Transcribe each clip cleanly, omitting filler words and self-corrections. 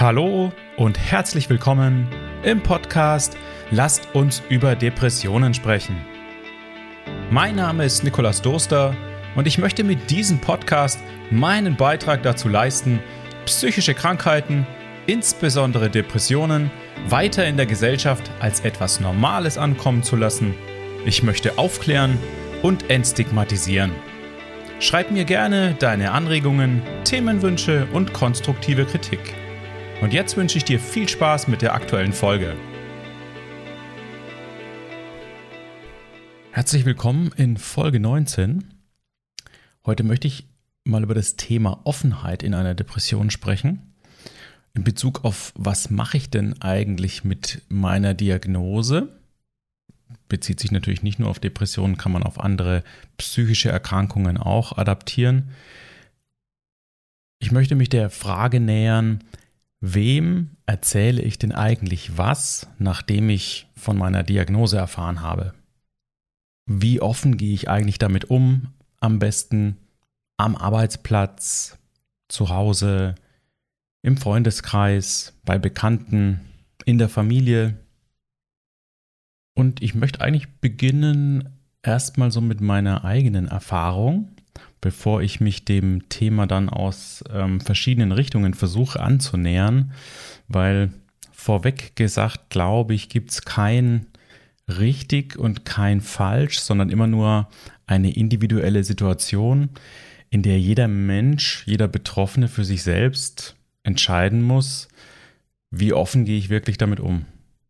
Hallo und herzlich willkommen im Podcast Lasst uns über Depressionen sprechen. Mein Name ist Nikolaus Durster und ich möchte mit diesem Podcast meinen Beitrag dazu leisten, psychische Krankheiten, insbesondere Depressionen, weiter in der Gesellschaft als etwas Normales ankommen zu lassen. Ich möchte aufklären und entstigmatisieren. Schreib mir gerne deine Anregungen, Themenwünsche und konstruktive Kritik. Und jetzt wünsche ich dir viel Spaß mit der aktuellen Folge. Herzlich willkommen in Folge 19. Heute möchte ich mal über das Thema Offenheit in einer Depression sprechen. In Bezug auf, was mache ich denn eigentlich mit meiner Diagnose? Bezieht sich natürlich nicht nur auf Depressionen, kann man auf andere psychische Erkrankungen auch adaptieren. Ich möchte mich der Frage nähern, wem erzähle ich denn eigentlich was, nachdem ich von meiner Diagnose erfahren habe? Wie offen gehe ich eigentlich damit um? Am besten am Arbeitsplatz, zu Hause, im Freundeskreis, bei Bekannten, in der Familie. Und ich möchte eigentlich beginnen erstmal so mit meiner eigenen Erfahrung, bevor ich mich dem Thema dann aus verschiedenen Richtungen versuche anzunähern, weil vorweg gesagt, glaube ich, gibt es kein richtig und kein falsch, sondern immer nur eine individuelle Situation, in der jeder Mensch, jeder Betroffene für sich selbst entscheiden muss, wie offen gehe ich wirklich damit um.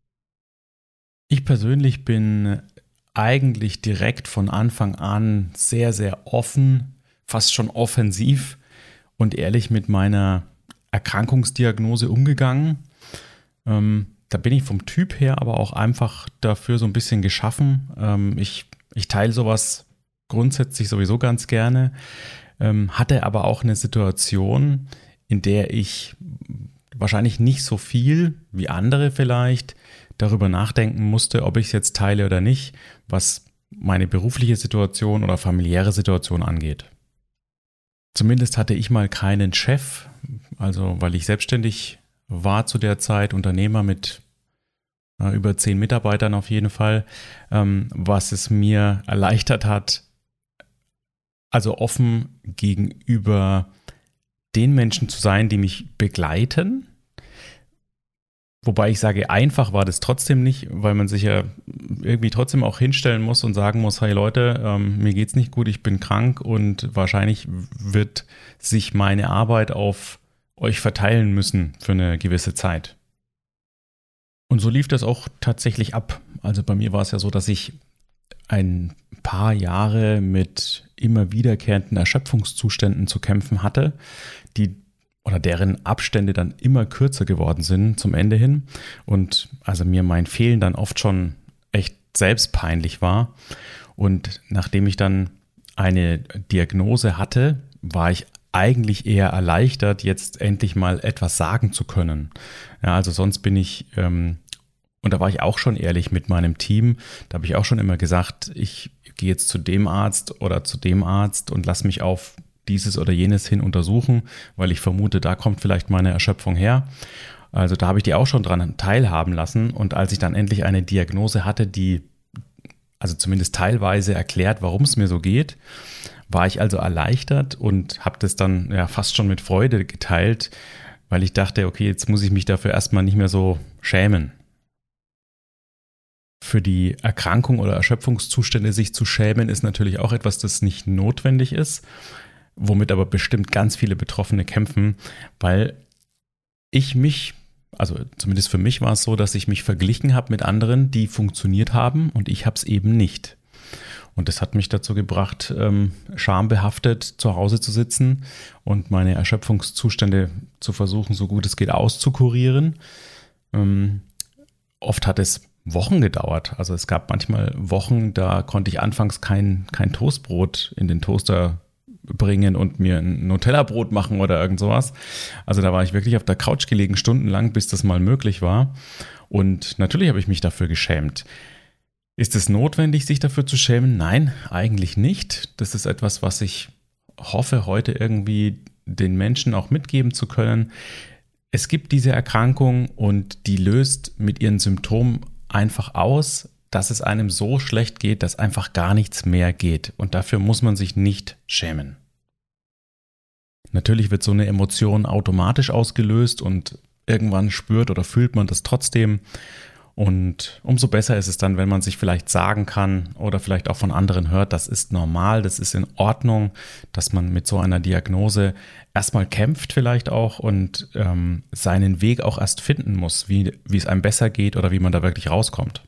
Ich persönlich bin eigentlich direkt von Anfang an sehr, sehr offen, fast schon offensiv und ehrlich mit meiner Erkrankungsdiagnose umgegangen. Da bin ich vom Typ her aber auch einfach dafür so ein bisschen geschaffen. Ich teile sowas grundsätzlich sowieso ganz gerne, hatte aber auch eine Situation, in der ich wahrscheinlich nicht so viel wie andere vielleicht darüber nachdenken musste, ob ich es jetzt teile oder nicht, was meine berufliche Situation oder familiäre Situation angeht. Zumindest hatte ich mal keinen Chef, also weil ich selbstständig war zu der Zeit, Unternehmer mit über 10 Mitarbeitern auf jeden Fall, was es mir erleichtert hat, also offen gegenüber den Menschen zu sein, die mich begleiten. Wobei ich sage, einfach war das trotzdem nicht, weil man sich ja irgendwie trotzdem auch hinstellen muss und sagen muss, hey Leute, mir geht's nicht gut, ich bin krank und wahrscheinlich wird sich meine Arbeit auf euch verteilen müssen für eine gewisse Zeit. Und so lief das auch tatsächlich ab. Also bei mir war es ja so, dass ich ein paar Jahre mit immer wiederkehrenden Erschöpfungszuständen zu kämpfen hatte, deren Abstände dann immer kürzer geworden sind zum Ende hin und also mir mein Fehlen dann oft schon echt selbst peinlich war. Und nachdem ich dann eine Diagnose hatte, war ich eigentlich eher erleichtert, jetzt endlich mal etwas sagen zu können. Ja, also sonst bin ich, und da war ich auch schon ehrlich mit meinem Team, da habe ich auch schon immer gesagt, ich gehe jetzt zu dem Arzt oder zu dem Arzt und lass mich auf dieses oder jenes hin untersuchen, weil ich vermute, da kommt vielleicht meine Erschöpfung her. Also da habe ich die auch schon dran teilhaben lassen. Und als ich dann endlich eine Diagnose hatte, die also zumindest teilweise erklärt, warum es mir so geht, war ich also erleichtert und habe das dann ja fast schon mit Freude geteilt, weil ich dachte, okay, jetzt muss ich mich dafür erstmal nicht mehr so schämen. Für die Erkrankung oder Erschöpfungszustände sich zu schämen, ist natürlich auch etwas, das nicht notwendig ist, womit aber bestimmt ganz viele Betroffene kämpfen, weil also zumindest für mich war es so, dass ich mich verglichen habe mit anderen, die funktioniert haben und ich habe es eben nicht. Und das hat mich dazu gebracht, schambehaftet zu Hause zu sitzen und meine Erschöpfungszustände zu versuchen, so gut es geht auszukurieren. Oft hat es Wochen gedauert. Also es gab manchmal Wochen, da konnte ich anfangs kein Toastbrot in den Toaster bringen und mir ein Nutella-Brot machen oder irgend sowas. Also da war ich wirklich auf der Couch gelegen, stundenlang, bis das mal möglich war. Und natürlich habe ich mich dafür geschämt. Ist es notwendig, sich dafür zu schämen? Nein, eigentlich nicht. Das ist etwas, was ich hoffe, heute irgendwie den Menschen auch mitgeben zu können. es gibt diese Erkrankung und die löst mit ihren Symptomen einfach aus, dass es einem so schlecht geht, dass einfach gar nichts mehr geht. Und dafür muss man sich nicht schämen. Natürlich wird so eine Emotion automatisch ausgelöst und irgendwann spürt oder fühlt man das trotzdem. Und umso besser ist es dann, wenn man sich vielleicht sagen kann oder vielleicht auch von anderen hört, das ist normal, das ist in Ordnung, dass man mit so einer Diagnose erstmal kämpft vielleicht auch und seinen Weg auch erst finden muss, wie es einem besser geht oder wie man da wirklich rauskommt.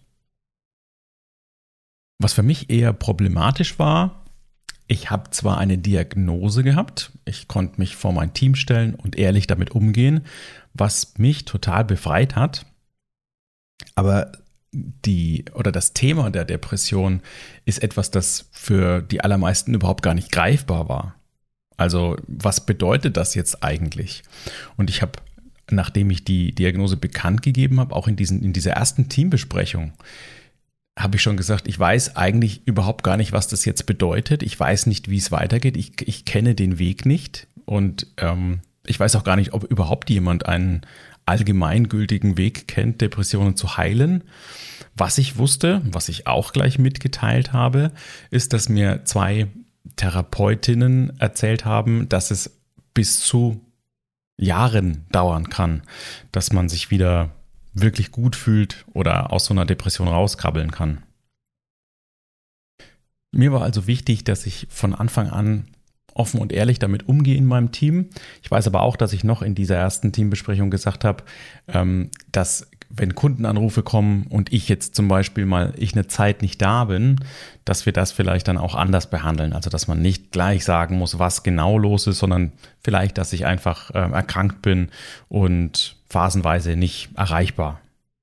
Was für mich eher problematisch war, ich habe zwar eine Diagnose gehabt, ich konnte mich vor mein Team stellen und ehrlich damit umgehen, was mich total befreit hat. Aber das Thema der Depression ist etwas, das für die allermeisten überhaupt gar nicht greifbar war. Also was bedeutet das jetzt eigentlich? Und ich habe, nachdem ich die Diagnose bekannt gegeben habe, auch in dieser ersten Teambesprechung, habe ich schon gesagt, ich weiß eigentlich überhaupt gar nicht, was das jetzt bedeutet. Ich weiß nicht, wie es weitergeht. Ich kenne den Weg nicht und ich weiß auch gar nicht, ob überhaupt jemand einen allgemeingültigen Weg kennt, Depressionen zu heilen. Was ich wusste, was ich auch gleich mitgeteilt habe, ist, dass mir 2 Therapeutinnen erzählt haben, dass es bis zu Jahren dauern kann, dass man sich wieder wirklich gut fühlt oder aus so einer Depression rauskrabbeln kann. Mir war also wichtig, dass ich von Anfang an offen und ehrlich damit umgehe in meinem Team. Ich weiß aber auch, dass ich noch in dieser ersten Teambesprechung gesagt habe, dass wenn Kundenanrufe kommen und ich jetzt zum Beispiel eine Zeit nicht da bin, dass wir das vielleicht dann auch anders behandeln. Also dass man nicht gleich sagen muss, was genau los ist, sondern vielleicht, dass ich einfach erkrankt bin und phasenweise nicht erreichbar.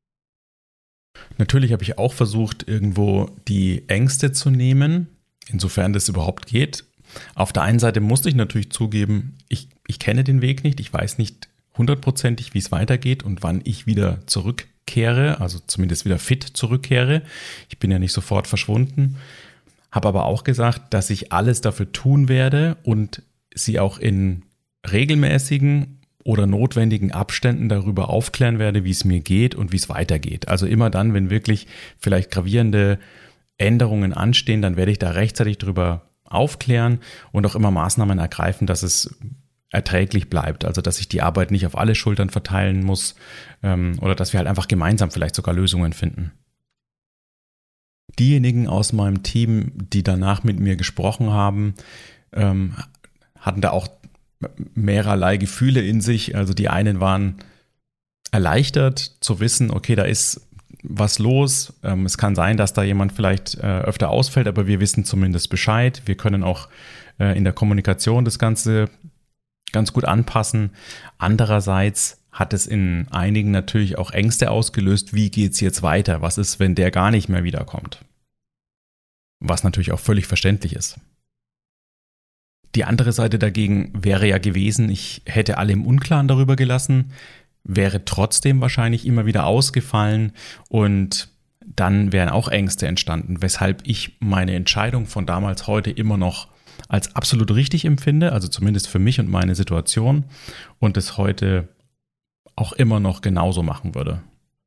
Natürlich habe ich auch versucht, irgendwo die Ängste zu nehmen, insofern das überhaupt geht. Auf der einen Seite musste ich natürlich zugeben, ich kenne den Weg nicht, ich weiß nicht hundertprozentig, wie es weitergeht und wann ich wieder zurückkehre, also zumindest wieder fit zurückkehre. Ich bin ja nicht sofort verschwunden, habe aber auch gesagt, dass ich alles dafür tun werde und sie auch in regelmäßigen oder notwendigen Abständen darüber aufklären werde, wie es mir geht und wie es weitergeht. Also immer dann, wenn wirklich vielleicht gravierende Änderungen anstehen, dann werde ich da rechtzeitig drüber aufklären und auch immer Maßnahmen ergreifen, dass es erträglich bleibt. Also dass ich die Arbeit nicht auf alle Schultern verteilen muss oder dass wir halt einfach gemeinsam vielleicht sogar Lösungen finden. Diejenigen aus meinem Team, die danach mit mir gesprochen haben, hatten da auch mehrerlei Gefühle in sich. Also die einen waren erleichtert zu wissen, okay, da ist was los. Es kann sein, dass da jemand vielleicht öfter ausfällt, aber wir wissen zumindest Bescheid. Wir können auch in der Kommunikation das Ganze ganz gut anpassen. Andererseits hat es in einigen natürlich auch Ängste ausgelöst. Wie geht's jetzt weiter? Was ist, wenn der gar nicht mehr wiederkommt? Was natürlich auch völlig verständlich ist. Die andere Seite dagegen wäre ja gewesen, ich hätte alle im Unklaren darüber gelassen, wäre trotzdem wahrscheinlich immer wieder ausgefallen und dann wären auch Ängste entstanden, weshalb ich meine Entscheidung von damals heute immer noch als absolut richtig empfinde, also zumindest für mich und meine Situation und es heute auch immer noch genauso machen würde.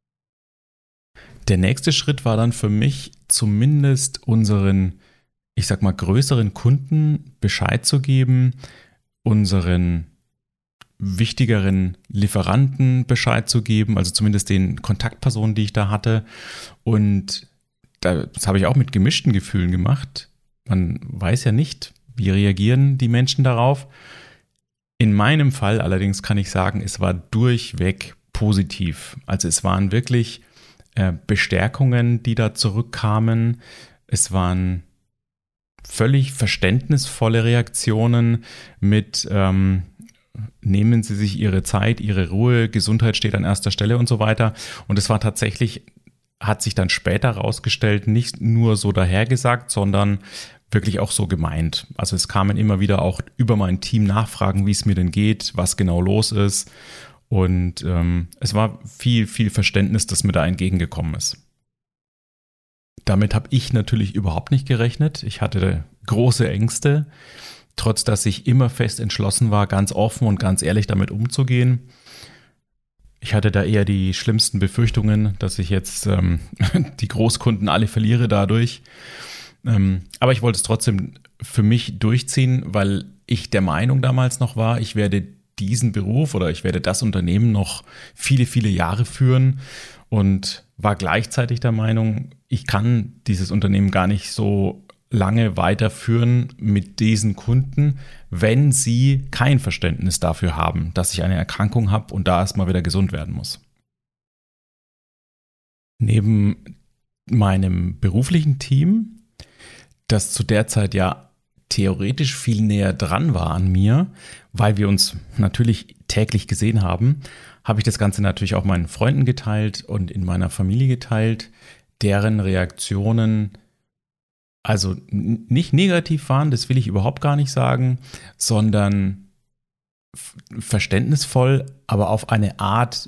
Der nächste Schritt war dann für mich zumindest unseren, ich sag mal, größeren Kunden Bescheid zu geben, unseren wichtigeren Lieferanten Bescheid zu geben, also zumindest den Kontaktpersonen, die ich da hatte. Und das habe ich auch mit gemischten Gefühlen gemacht. Man weiß ja nicht, wie reagieren die Menschen darauf. In meinem Fall allerdings kann ich sagen, es war durchweg positiv. Also es waren wirklich Bestärkungen, die da zurückkamen. Es waren völlig verständnisvolle Reaktionen mit nehmen Sie sich Ihre Zeit, Ihre Ruhe, Gesundheit steht an erster Stelle und so weiter. Und es war tatsächlich, hat sich dann später rausgestellt, nicht nur so dahergesagt, sondern wirklich auch so gemeint. Also es kamen immer wieder auch über mein Team Nachfragen, wie es mir denn geht, was genau los ist. Und es war viel, viel Verständnis, das mir da entgegengekommen ist. Damit habe ich natürlich überhaupt nicht gerechnet. Ich hatte große Ängste, trotz dass ich immer fest entschlossen war, ganz offen und ganz ehrlich damit umzugehen. Ich hatte da eher die schlimmsten Befürchtungen, dass ich jetzt die Großkunden alle verliere dadurch. Aber ich wollte es trotzdem für mich durchziehen, weil ich der Meinung damals noch war, ich werde diesen Beruf oder ich werde das Unternehmen noch viele, viele Jahre führen und war gleichzeitig der Meinung, ich kann dieses Unternehmen gar nicht so lange weiterführen mit diesen Kunden, wenn sie kein Verständnis dafür haben, dass ich eine Erkrankung habe und da erstmal wieder gesund werden muss. Neben meinem beruflichen Team, das zu der Zeit ja theoretisch viel näher dran war an mir, weil wir uns natürlich täglich gesehen haben, habe ich das Ganze natürlich auch meinen Freunden geteilt und in meiner Familie geteilt, deren Reaktionen also nicht negativ waren, das will ich überhaupt gar nicht sagen, sondern verständnisvoll, aber auf eine Art,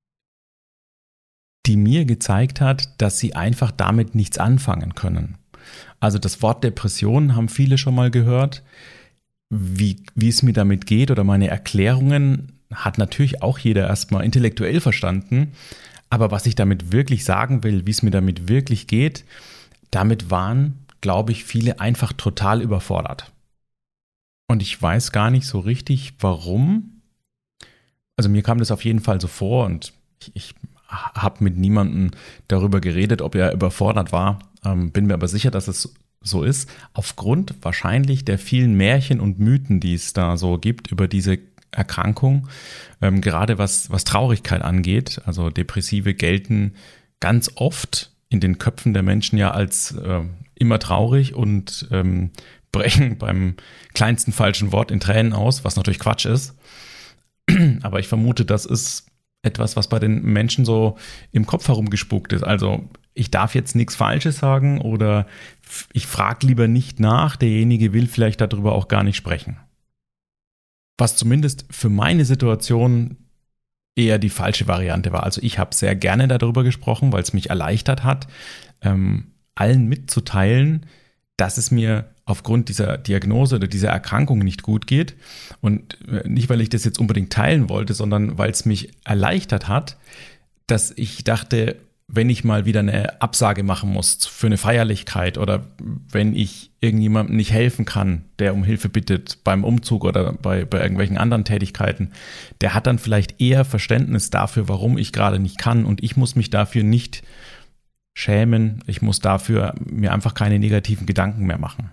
die mir gezeigt hat, dass sie einfach damit nichts anfangen können. Also das Wort Depression haben viele schon mal gehört. Wie es mir damit geht oder meine Erklärungen hat natürlich auch jeder erstmal intellektuell verstanden. Aber was ich damit wirklich sagen will, wie es mir damit wirklich geht, damit waren, glaube ich, viele einfach total überfordert. Und ich weiß gar nicht so richtig, warum. Also mir kam das auf jeden Fall so vor und ich habe mit niemandem darüber geredet, ob er überfordert war. Bin mir aber sicher, dass es so ist. Aufgrund wahrscheinlich der vielen Märchen und Mythen, die es da so gibt über diese Erkrankung. Gerade was Traurigkeit angeht. Also Depressive gelten ganz oft in den Köpfen der Menschen ja als immer traurig und brechen beim kleinsten falschen Wort in Tränen aus, was natürlich Quatsch ist. Aber ich vermute, das ist etwas, was bei den Menschen so im Kopf herumgespukt ist. Also ich darf jetzt nichts Falsches sagen oder ich frage lieber nicht nach, derjenige will vielleicht darüber auch gar nicht sprechen. Was zumindest für meine Situation eher die falsche Variante war. Also ich habe sehr gerne darüber gesprochen, weil es mich erleichtert hat, allen mitzuteilen, dass es mir aufgrund dieser Diagnose oder dieser Erkrankung nicht gut geht. Und nicht, weil ich das jetzt unbedingt teilen wollte, sondern weil es mich erleichtert hat, dass ich dachte, wenn ich mal wieder eine Absage machen muss für eine Feierlichkeit oder wenn ich irgendjemandem nicht helfen kann, der um Hilfe bittet beim Umzug oder bei irgendwelchen anderen Tätigkeiten, der hat dann vielleicht eher Verständnis dafür, warum ich gerade nicht kann und ich muss mich dafür nicht schämen, ich muss dafür mir einfach keine negativen Gedanken mehr machen.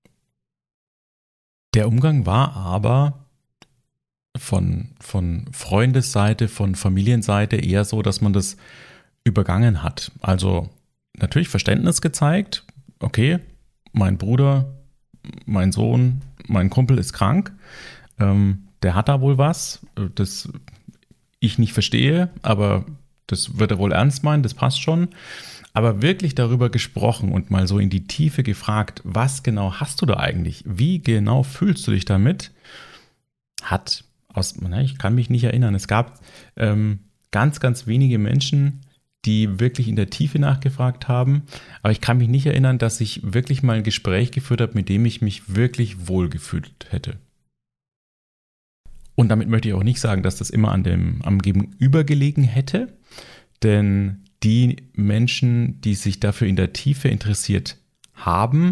Der Umgang war aber von Freundesseite, von Familienseite eher so, dass man das übergangen hat. Also natürlich Verständnis gezeigt, okay, mein Bruder, mein Sohn, mein Kumpel ist krank, der hat da wohl was, das ich nicht verstehe, aber das wird er wohl ernst meinen, das passt schon. Aber wirklich darüber gesprochen und mal so in die Tiefe gefragt, was genau hast du da eigentlich? Wie genau fühlst du dich damit? Ich kann mich nicht erinnern, es gab ganz, ganz wenige Menschen, die wirklich in der Tiefe nachgefragt haben. Aber ich kann mich nicht erinnern, dass ich wirklich mal ein Gespräch geführt habe, mit dem ich mich wirklich wohlgefühlt hätte. Und damit möchte ich auch nicht sagen, dass das immer am Gegenüber gelegen hätte, denn die Menschen, die sich dafür in der Tiefe interessiert haben,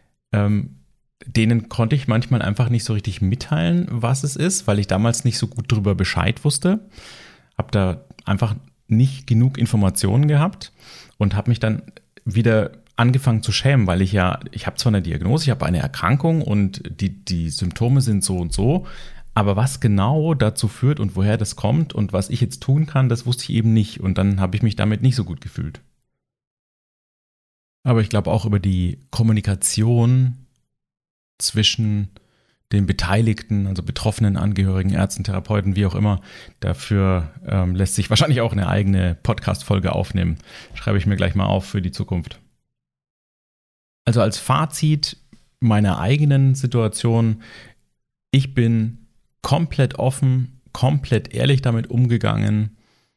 denen konnte ich manchmal einfach nicht so richtig mitteilen, was es ist, weil ich damals nicht so gut darüber Bescheid wusste. Habe da einfach nicht genug Informationen gehabt und habe mich dann wieder angefangen zu schämen, weil ich habe zwar eine Diagnose, ich habe eine Erkrankung und die Symptome sind so und so, aber was genau dazu führt und woher das kommt und was ich jetzt tun kann, das wusste ich eben nicht. Und dann habe ich mich damit nicht so gut gefühlt. Aber ich glaube auch über die Kommunikation zwischen den Beteiligten, also betroffenen Angehörigen, Ärzten, Therapeuten, wie auch immer, dafür lässt sich wahrscheinlich auch eine eigene Podcast-Folge aufnehmen. Schreibe ich mir gleich mal auf für die Zukunft. Also als Fazit meiner eigenen Situation, ich bin komplett offen, komplett ehrlich damit umgegangen.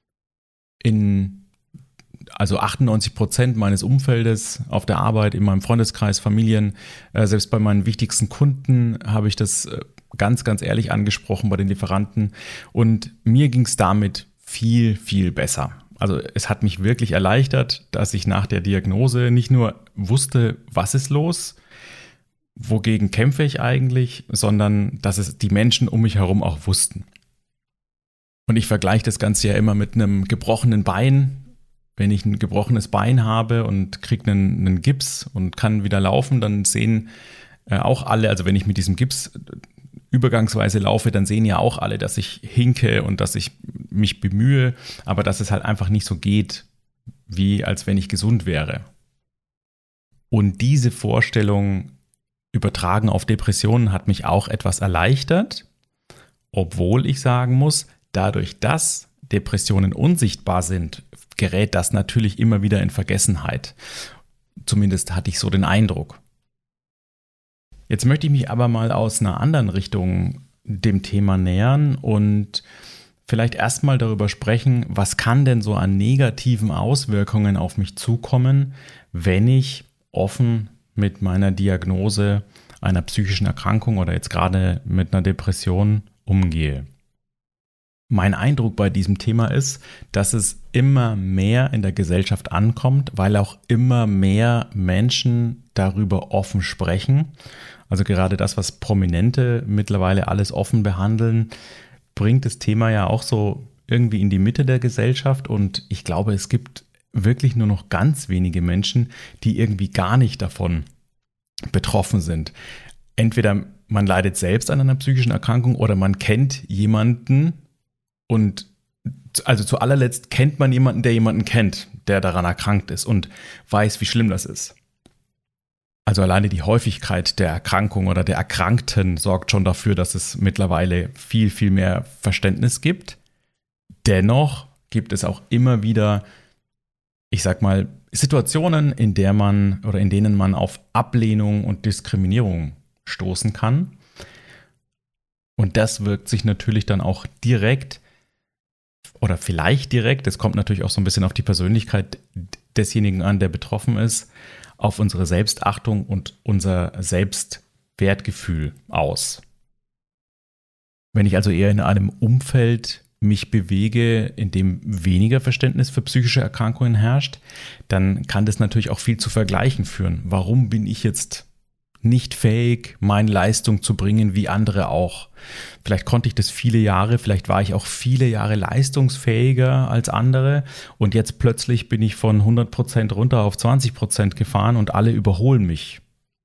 Also 98% meines Umfeldes auf der Arbeit, in meinem Freundeskreis, Familien, selbst bei meinen wichtigsten Kunden habe ich das ganz, ganz ehrlich angesprochen bei den Lieferanten. Und mir ging es damit viel, viel besser. Also es hat mich wirklich erleichtert, dass ich nach der Diagnose nicht nur wusste, was ist los, wogegen kämpfe ich eigentlich, sondern dass es die Menschen um mich herum auch wussten. Und ich vergleiche das Ganze ja immer mit einem gebrochenen Bein. Wenn ich ein gebrochenes Bein habe und kriege einen Gips und kann wieder laufen, dann sehen auch alle, also wenn ich mit diesem Gips übergangsweise laufe, dann sehen ja auch alle, dass ich hinke und dass ich mich bemühe, aber dass es halt einfach nicht so geht, wie als wenn ich gesund wäre. Und diese Vorstellung übertragen auf Depressionen hat mich auch etwas erleichtert, obwohl ich sagen muss, dadurch, dass Depressionen unsichtbar sind, gerät das natürlich immer wieder in Vergessenheit. Zumindest hatte ich so den Eindruck. Jetzt möchte ich mich aber mal aus einer anderen Richtung dem Thema nähern und vielleicht erstmal darüber sprechen, was kann denn so an negativen Auswirkungen auf mich zukommen, wenn ich offen mit meiner Diagnose einer psychischen Erkrankung oder jetzt gerade mit einer Depression umgehe. Mein Eindruck bei diesem Thema ist, dass es immer mehr in der Gesellschaft ankommt, weil auch immer mehr Menschen darüber offen sprechen. Also gerade das, was Prominente mittlerweile alles offen behandeln, bringt das Thema ja auch so irgendwie in die Mitte der Gesellschaft. Und ich glaube, es gibt wirklich nur noch ganz wenige Menschen, die irgendwie gar nicht davon betroffen sind. Entweder man leidet selbst an einer psychischen Erkrankung oder man kennt jemanden und also zu allerletzt kennt man jemanden, der jemanden kennt, der daran erkrankt ist und weiß, wie schlimm das ist. Also alleine die Häufigkeit der Erkrankung oder der Erkrankten sorgt schon dafür, dass es mittlerweile viel, viel mehr Verständnis gibt. Dennoch gibt es auch immer wieder, ich sag mal, Situationen, in denen man auf Ablehnung und Diskriminierung stoßen kann. Und das wirkt sich natürlich dann auch direkt oder vielleicht direkt, es kommt natürlich auch so ein bisschen auf die Persönlichkeit desjenigen an, der betroffen ist, auf unsere Selbstachtung und unser Selbstwertgefühl aus. Wenn ich also eher in einem Umfeld mich bewege, in dem weniger Verständnis für psychische Erkrankungen herrscht, dann kann das natürlich auch viel zu Vergleichen führen. Warum bin ich jetzt nicht fähig, meine Leistung zu bringen, wie andere auch? Vielleicht konnte ich das viele Jahre, vielleicht war ich auch viele Jahre leistungsfähiger als andere und jetzt plötzlich bin ich von 100% runter auf 20% gefahren und alle überholen mich.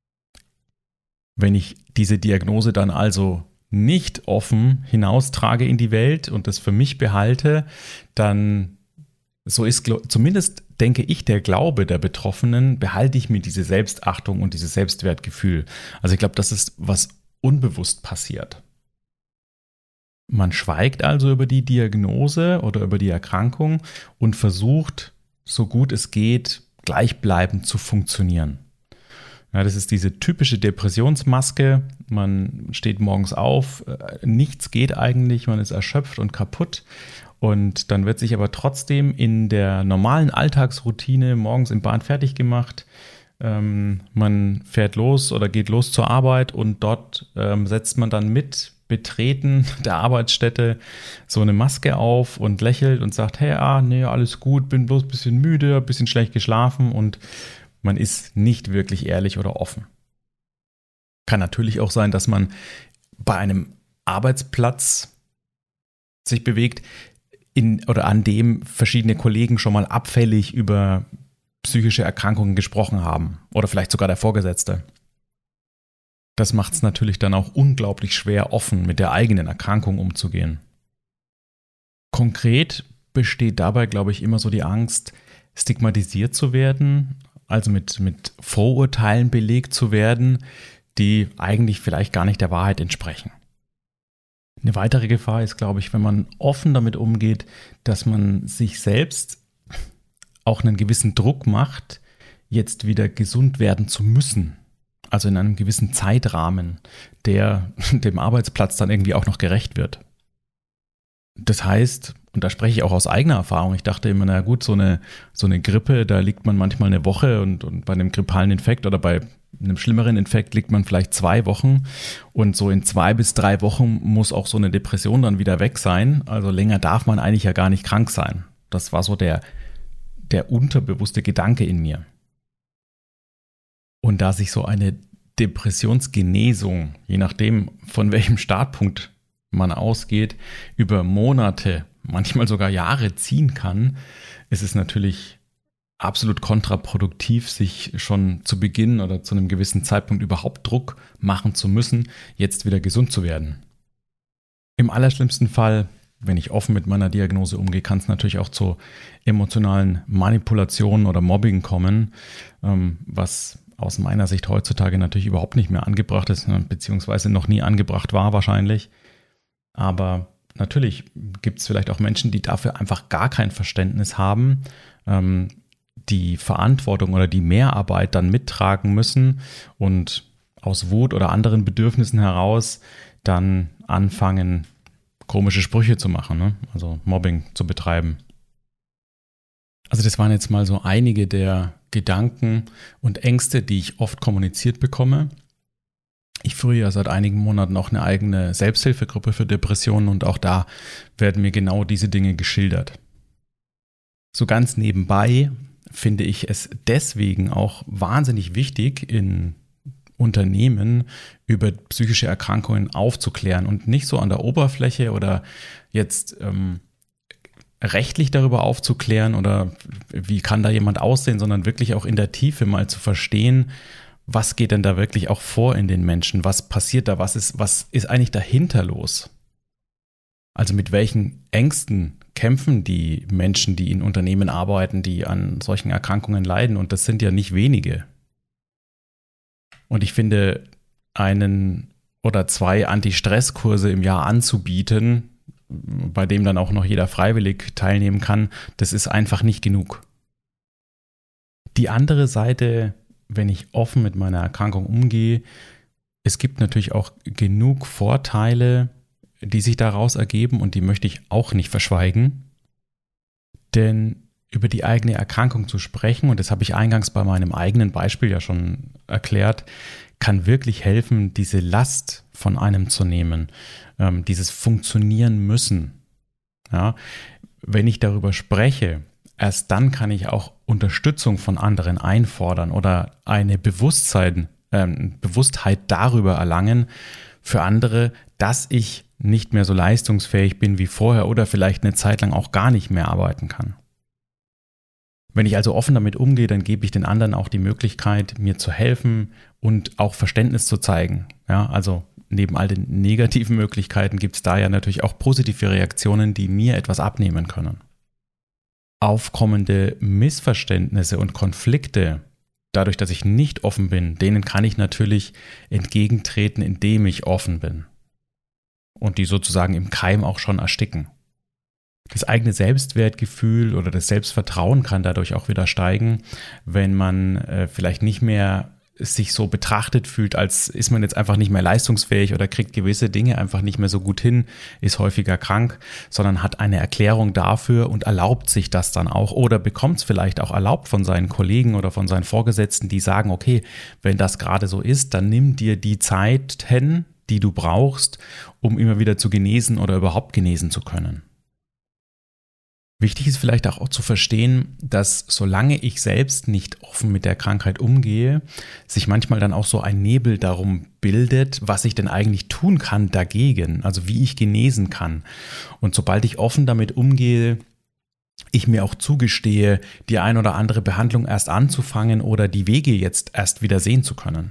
Wenn ich diese Diagnose dann also nicht offen hinaustrage in die Welt und das für mich behalte, dann, so ist zumindest, denke ich, der Glaube der Betroffenen, behalte ich mir diese Selbstachtung und dieses Selbstwertgefühl. Also ich glaube, das ist, was unbewusst passiert. Man schweigt also über die Diagnose oder über die Erkrankung und versucht, so gut es geht, gleichbleibend zu funktionieren. Ja, das ist diese typische Depressionsmaske. Man steht morgens auf, nichts geht eigentlich, man ist erschöpft und kaputt. Und dann wird sich aber trotzdem in der normalen Alltagsroutine morgens im Bahn fertig gemacht. Man fährt los oder geht los zur Arbeit und dort setzt man dann mit Betreten der Arbeitsstätte so eine Maske auf und lächelt und sagt, hey, nee, alles gut, bin bloß ein bisschen müde, ein bisschen schlecht geschlafen und man ist nicht wirklich ehrlich oder offen. Kann natürlich auch sein, dass man bei einem Arbeitsplatz sich bewegt, oder an dem verschiedene Kollegen schon mal abfällig über psychische Erkrankungen gesprochen haben oder vielleicht sogar der Vorgesetzte. Das macht es natürlich dann auch unglaublich schwer, offen mit der eigenen Erkrankung umzugehen. Konkret besteht dabei, glaube ich, immer so die Angst, stigmatisiert zu werden, also mit Vorurteilen belegt zu werden, die eigentlich vielleicht gar nicht der Wahrheit entsprechen. Eine weitere Gefahr ist, glaube ich, wenn man offen damit umgeht, dass man sich selbst auch einen gewissen Druck macht, jetzt wieder gesund werden zu müssen. Also in einem gewissen Zeitrahmen, der dem Arbeitsplatz dann irgendwie auch noch gerecht wird. Das heißt, und da spreche ich auch aus eigener Erfahrung, ich dachte immer, na gut, so eine Grippe, da liegt man manchmal eine Woche und bei einem grippalen Infekt oder bei einem schlimmeren Infekt liegt man vielleicht 2 Wochen und so in 2 bis 3 Wochen muss auch so eine Depression dann wieder weg sein. Also länger darf man eigentlich ja gar nicht krank sein. Das war so der unterbewusste Gedanke in mir. Und da sich so eine Depressionsgenesung, je nachdem von welchem Startpunkt man ausgeht, über Monate, manchmal sogar Jahre ziehen kann, ist es natürlich absolut kontraproduktiv, sich schon zu Beginn oder zu einem gewissen Zeitpunkt überhaupt Druck machen zu müssen, jetzt wieder gesund zu werden. Im allerschlimmsten Fall, wenn ich offen mit meiner Diagnose umgehe, kann es natürlich auch zu emotionalen Manipulationen oder Mobbing kommen, was aus meiner Sicht heutzutage natürlich überhaupt nicht mehr angebracht ist, beziehungsweise noch nie angebracht war wahrscheinlich. Aber natürlich gibt es vielleicht auch Menschen, die dafür einfach gar kein Verständnis haben, die Verantwortung oder die Mehrarbeit dann mittragen müssen und aus Wut oder anderen Bedürfnissen heraus dann anfangen, komische Sprüche zu machen, ne? Also Mobbing zu betreiben. Also das waren jetzt mal so einige der Gedanken und Ängste, die ich oft kommuniziert bekomme. Ich führe ja seit einigen Monaten auch eine eigene Selbsthilfegruppe für Depressionen und auch da werden mir genau diese Dinge geschildert. So ganz nebenbei finde ich es deswegen auch wahnsinnig wichtig, in Unternehmen über psychische Erkrankungen aufzuklären und nicht so an der Oberfläche oder jetzt rechtlich darüber aufzuklären oder wie kann da jemand aussehen, sondern wirklich auch in der Tiefe mal zu verstehen, was geht denn da wirklich auch vor in den Menschen, was passiert da, was ist eigentlich dahinter los? Also mit welchen Ängsten kämpfen die Menschen, die in Unternehmen arbeiten, die an solchen Erkrankungen leiden, und das sind ja nicht wenige. Und ich finde, 1 oder 2 Anti-Stress-Kurse im Jahr anzubieten, bei dem dann auch noch jeder freiwillig teilnehmen kann, das ist einfach nicht genug. Die andere Seite, wenn ich offen mit meiner Erkrankung umgehe, es gibt natürlich auch genug Vorteile, die sich daraus ergeben, und die möchte ich auch nicht verschweigen. Denn über die eigene Erkrankung zu sprechen, und das habe ich eingangs bei meinem eigenen Beispiel ja schon erklärt, kann wirklich helfen, diese Last von einem zu nehmen, dieses Funktionieren müssen. Ja, wenn ich darüber spreche, erst dann kann ich auch Unterstützung von anderen einfordern oder eine Bewusstheit darüber erlangen für andere, dass ich nicht mehr so leistungsfähig bin wie vorher oder vielleicht eine Zeit lang auch gar nicht mehr arbeiten kann. Wenn ich also offen damit umgehe, dann gebe ich den anderen auch die Möglichkeit, mir zu helfen und auch Verständnis zu zeigen. Ja, also neben all den negativen Möglichkeiten gibt es da ja natürlich auch positive Reaktionen, die mir etwas abnehmen können. Aufkommende Missverständnisse und Konflikte, dadurch, dass ich nicht offen bin, denen kann ich natürlich entgegentreten, indem ich offen bin. Und die sozusagen im Keim auch schon ersticken. Das eigene Selbstwertgefühl oder das Selbstvertrauen kann dadurch auch wieder steigen, wenn man vielleicht nicht mehr sich so betrachtet fühlt, als ist man jetzt einfach nicht mehr leistungsfähig oder kriegt gewisse Dinge einfach nicht mehr so gut hin, ist häufiger krank, sondern hat eine Erklärung dafür und erlaubt sich das dann auch oder bekommt es vielleicht auch erlaubt von seinen Kollegen oder von seinen Vorgesetzten, die sagen, okay, wenn das gerade so ist, dann nimm dir die Zeit hin, die du brauchst, um immer wieder zu genesen oder überhaupt genesen zu können. Wichtig ist vielleicht auch zu verstehen, dass solange ich selbst nicht offen mit der Krankheit umgehe, sich manchmal dann auch so ein Nebel darum bildet, was ich denn eigentlich tun kann dagegen, also wie ich genesen kann. Und sobald ich offen damit umgehe, ich mir auch zugestehe, die ein oder andere Behandlung erst anzufangen oder die Wege jetzt erst wieder sehen zu können.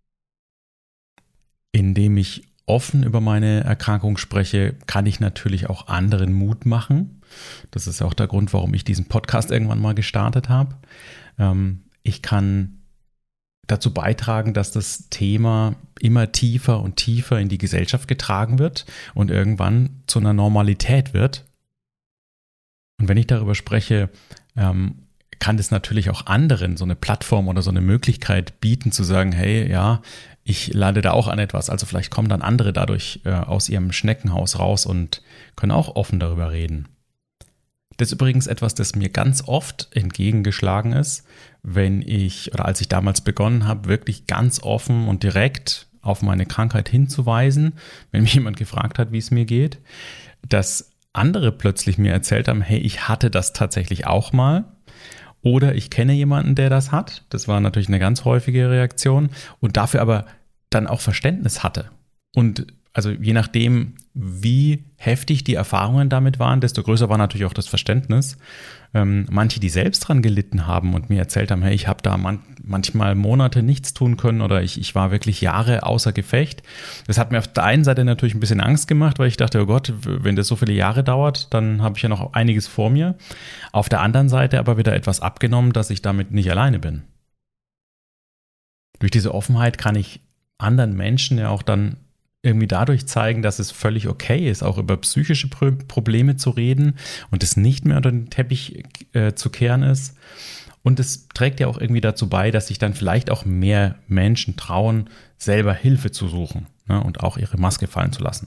Indem ich offen über meine Erkrankung spreche, kann ich natürlich auch anderen Mut machen. Das ist auch der Grund, warum ich diesen Podcast irgendwann mal gestartet habe. Ich kann dazu beitragen, dass das Thema immer tiefer und tiefer in die Gesellschaft getragen wird und irgendwann zu einer Normalität wird. Und wenn ich darüber spreche, kann das natürlich auch anderen so eine Plattform oder so eine Möglichkeit bieten, zu sagen, hey, ja, ich lade da auch an etwas. Also vielleicht kommen dann andere dadurch aus ihrem Schneckenhaus raus und können auch offen darüber reden. Das ist übrigens etwas, das mir ganz oft entgegengeschlagen ist, als ich damals begonnen habe, wirklich ganz offen und direkt auf meine Krankheit hinzuweisen, wenn mich jemand gefragt hat, wie es mir geht, dass andere plötzlich mir erzählt haben, hey, ich hatte das tatsächlich auch mal oder ich kenne jemanden, der das hat. Das war natürlich eine ganz häufige Reaktion und dafür aber dann auch Verständnis hatte. Und also je nachdem, wie heftig die Erfahrungen damit waren, desto größer war natürlich auch das Verständnis. Manche, die selbst dran gelitten haben und mir erzählt haben, hey, ich habe da manchmal Monate nichts tun können oder ich war wirklich Jahre außer Gefecht. Das hat mir auf der einen Seite natürlich ein bisschen Angst gemacht, weil ich dachte, oh Gott, wenn das so viele Jahre dauert, dann habe ich ja noch einiges vor mir. Auf der anderen Seite aber wieder etwas abgenommen, dass ich damit nicht alleine bin. Durch diese Offenheit kann ich anderen Menschen ja auch dann irgendwie dadurch zeigen, dass es völlig okay ist, auch über psychische Probleme zu reden und es nicht mehr unter den Teppich zu kehren ist. Und es trägt ja auch irgendwie dazu bei, dass sich dann vielleicht auch mehr Menschen trauen, selber Hilfe zu suchen, ne, und auch ihre Maske fallen zu lassen.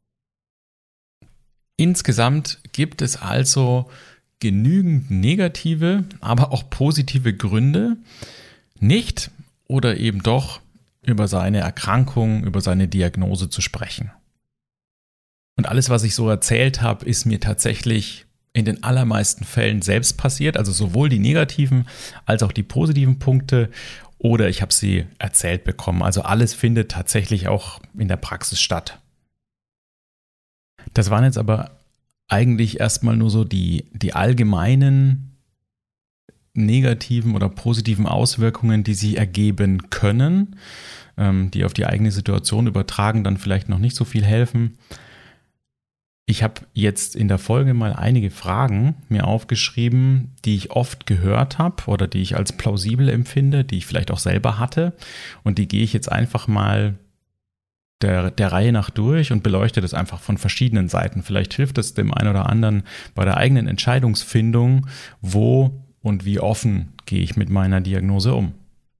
Insgesamt gibt es also genügend negative, aber auch positive Gründe, nicht oder eben doch über seine Erkrankung, über seine Diagnose zu sprechen. Und alles, was ich so erzählt habe, ist mir tatsächlich in den allermeisten Fällen selbst passiert, also sowohl die negativen als auch die positiven Punkte, oder ich habe sie erzählt bekommen. Also alles findet tatsächlich auch in der Praxis statt. Das waren jetzt aber eigentlich erstmal nur so die allgemeinen negativen oder positiven Auswirkungen, die sich ergeben können, die auf die eigene Situation übertragen dann vielleicht noch nicht so viel helfen. Ich habe jetzt in der Folge mal einige Fragen mir aufgeschrieben, die ich oft gehört habe oder die ich als plausibel empfinde, die ich vielleicht auch selber hatte, und die gehe ich jetzt einfach mal der Reihe nach durch und beleuchte das einfach von verschiedenen Seiten. Vielleicht hilft es dem einen oder anderen bei der eigenen Entscheidungsfindung, wo und wie offen gehe ich mit meiner Diagnose um?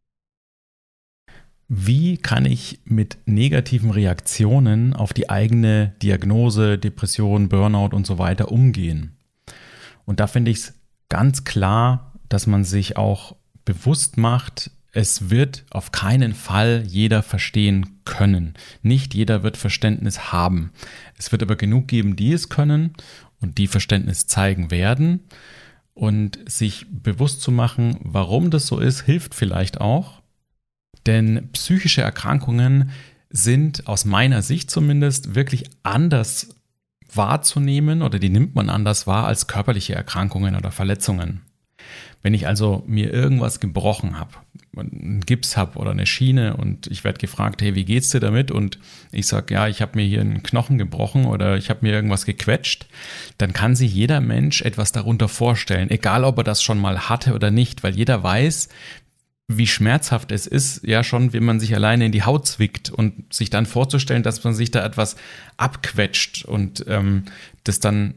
Wie kann ich mit negativen Reaktionen auf die eigene Diagnose, Depression, Burnout und so weiter umgehen? Und da finde ich es ganz klar, dass man sich auch bewusst macht, es wird auf keinen Fall jeder verstehen können. Nicht jeder wird Verständnis haben. Es wird aber genug geben, die es können und die Verständnis zeigen werden. Und sich bewusst zu machen, warum das so ist, hilft vielleicht auch. Denn psychische Erkrankungen sind aus meiner Sicht zumindest wirklich anders wahrzunehmen oder die nimmt man anders wahr als körperliche Erkrankungen oder Verletzungen. Wenn ich also mir irgendwas gebrochen habe, einen Gips habe oder eine Schiene und ich werde gefragt, hey, wie geht's dir damit? Und ich sage, ja, ich habe mir hier einen Knochen gebrochen oder ich habe mir irgendwas gequetscht, dann kann sich jeder Mensch etwas darunter vorstellen, egal ob er das schon mal hatte oder nicht, weil jeder weiß, wie schmerzhaft es ist, ja schon, wenn man sich alleine in die Haut zwickt und sich dann vorzustellen, dass man sich da etwas abquetscht und das dann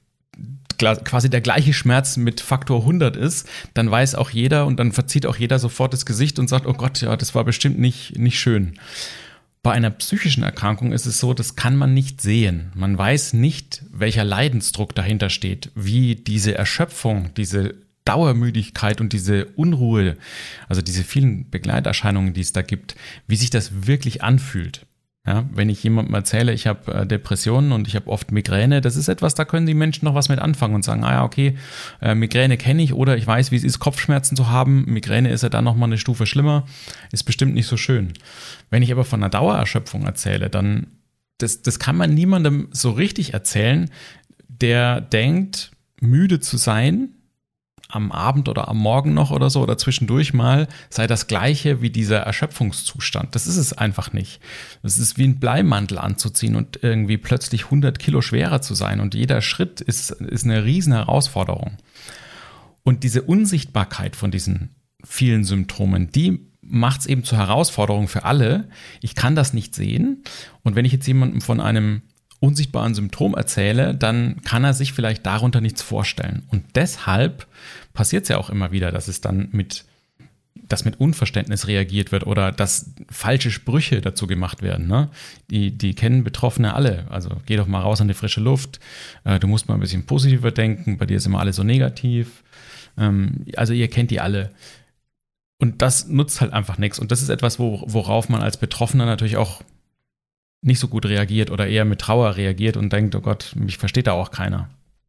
quasi der gleiche Schmerz mit Faktor 100 ist, dann weiß auch jeder und dann verzieht auch jeder sofort das Gesicht und sagt, oh Gott, ja, das war bestimmt nicht schön. Bei einer psychischen Erkrankung ist es so, das kann man nicht sehen. Man weiß nicht, welcher Leidensdruck dahinter steht, wie diese Erschöpfung, diese Dauermüdigkeit und diese Unruhe, also diese vielen Begleiterscheinungen, die es da gibt, wie sich das wirklich anfühlt. Ja, wenn ich jemandem erzähle, ich habe Depressionen und ich habe oft Migräne, das ist etwas, da können die Menschen noch was mit anfangen und sagen, ah ja, okay, Migräne kenne ich oder ich weiß, wie es ist, Kopfschmerzen zu haben. Migräne ist ja dann nochmal eine Stufe schlimmer, ist bestimmt nicht so schön. Wenn ich aber von einer Dauererschöpfung erzähle, dann, das kann man niemandem so richtig erzählen, der denkt, müde zu sein, am Abend oder am Morgen noch oder so oder zwischendurch mal, sei das gleiche wie dieser Erschöpfungszustand. Das ist es einfach nicht. Es ist wie ein Bleimantel anzuziehen und irgendwie plötzlich 100 Kilo schwerer zu sein und jeder Schritt ist eine riesen Herausforderung. Und diese Unsichtbarkeit von diesen vielen Symptomen, die macht es eben zur Herausforderung für alle. Ich kann das nicht sehen und wenn ich jetzt jemandem von einem unsichtbaren Symptom erzähle, dann kann er sich vielleicht darunter nichts vorstellen. Und deshalb passiert es ja auch immer wieder, dass es dann mit dass mit Unverständnis reagiert wird oder dass falsche Sprüche dazu gemacht werden. Ne? Die kennen Betroffene alle. Also geh doch mal raus an die frische Luft. Du musst mal ein bisschen positiver denken. Bei dir ist immer alles so negativ. Also ihr kennt die alle. Und das nutzt halt einfach nichts. Und das ist etwas, worauf man als Betroffener natürlich auch nicht so gut reagiert oder eher mit Trauer reagiert und denkt, oh Gott, mich versteht da auch keiner.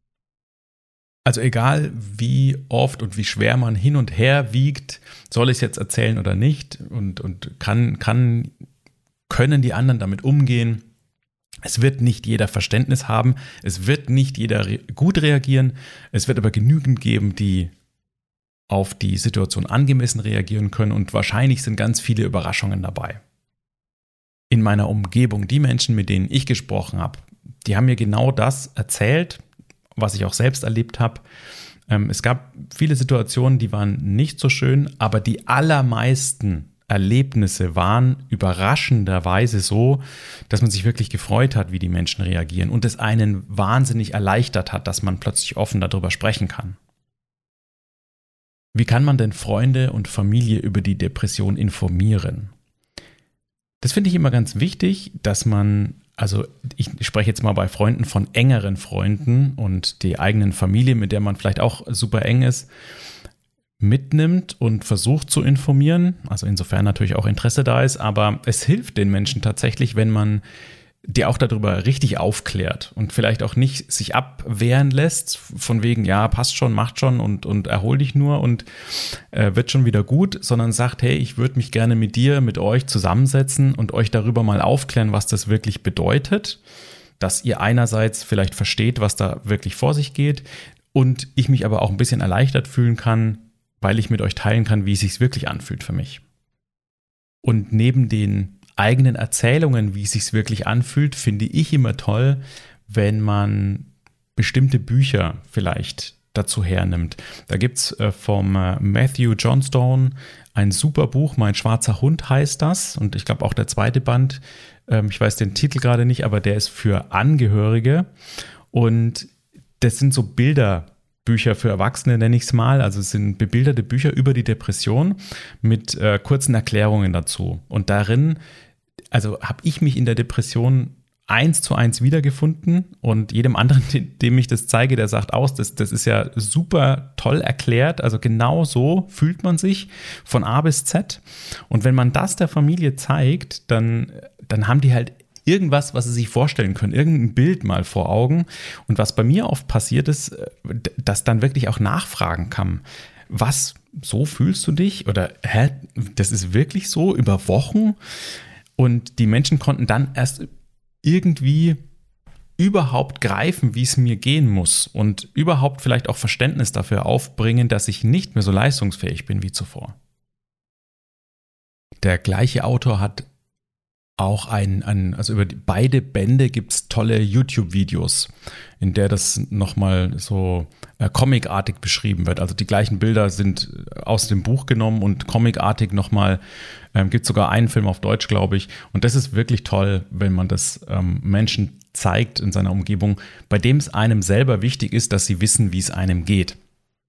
Also egal, wie oft und wie schwer man hin und her wiegt, soll ich es jetzt erzählen oder nicht und können die anderen damit umgehen. Es wird nicht jeder Verständnis haben, es wird nicht jeder gut reagieren, es wird aber genügend geben, die auf die Situation angemessen reagieren können und wahrscheinlich sind ganz viele Überraschungen dabei. In meiner Umgebung, die Menschen, mit denen ich gesprochen habe, die haben mir genau das erzählt, was ich auch selbst erlebt habe. Es gab viele Situationen, die waren nicht so schön, aber die allermeisten Erlebnisse waren überraschenderweise so, dass man sich wirklich gefreut hat, wie die Menschen reagieren und es einen wahnsinnig erleichtert hat, dass man plötzlich offen darüber sprechen kann. Wie kann man denn Freunde und Familie über die Depression informieren? Das finde ich immer ganz wichtig, dass man, also ich spreche jetzt mal bei Freunden von engeren Freunden und die eigenen Familie, mit der man vielleicht auch super eng ist, mitnimmt und versucht zu informieren, also insofern natürlich auch Interesse da ist, aber es hilft den Menschen tatsächlich, wenn man die auch darüber richtig aufklärt und vielleicht auch nicht sich abwehren lässt, von wegen, ja, passt schon, macht schon und erhol dich nur und wird schon wieder gut, sondern sagt, hey, ich würde mich gerne mit euch zusammensetzen und euch darüber mal aufklären, was das wirklich bedeutet, dass ihr einerseits vielleicht versteht, was da wirklich vor sich geht und ich mich aber auch ein bisschen erleichtert fühlen kann, weil ich mit euch teilen kann, wie es sich wirklich anfühlt für mich. Und neben den eigenen Erzählungen, wie es sich wirklich anfühlt, finde ich immer toll, wenn man bestimmte Bücher vielleicht dazu hernimmt. Da gibt es vom Matthew Johnstone ein super Buch, Mein schwarzer Hund heißt das. Und ich glaube auch der zweite Band, ich weiß den Titel gerade nicht, aber der ist für Angehörige. Und das sind so Bilderbücher für Erwachsene, nenne ich es mal. Also es sind bebilderte Bücher über die Depression mit kurzen Erklärungen dazu. Und darin also habe ich mich in der Depression 1:1 wiedergefunden und jedem anderen, dem ich das zeige, der sagt aus, das ist ja super toll erklärt, also genau so fühlt man sich von A bis Z und wenn man das der Familie zeigt, dann haben die halt irgendwas, was sie sich vorstellen können, irgendein Bild mal vor Augen und was bei mir oft passiert ist, dass dann wirklich auch nachfragen kann, was, so fühlst du dich oder das ist wirklich so über Wochen? Und die Menschen konnten dann erst irgendwie überhaupt greifen, wie es mir gehen muss und überhaupt vielleicht auch Verständnis dafür aufbringen, dass ich nicht mehr so leistungsfähig bin wie zuvor. Der gleiche Autor hat auch also über beide Bände gibt es tolle YouTube-Videos, in der das nochmal so comicartig beschrieben wird. Also die gleichen Bilder sind aus dem Buch genommen und comicartig nochmal, gibt sogar einen Film auf Deutsch, glaube ich. Und das ist wirklich toll, wenn man das Menschen zeigt in seiner Umgebung, bei dem es einem selber wichtig ist, dass sie wissen, wie es einem geht.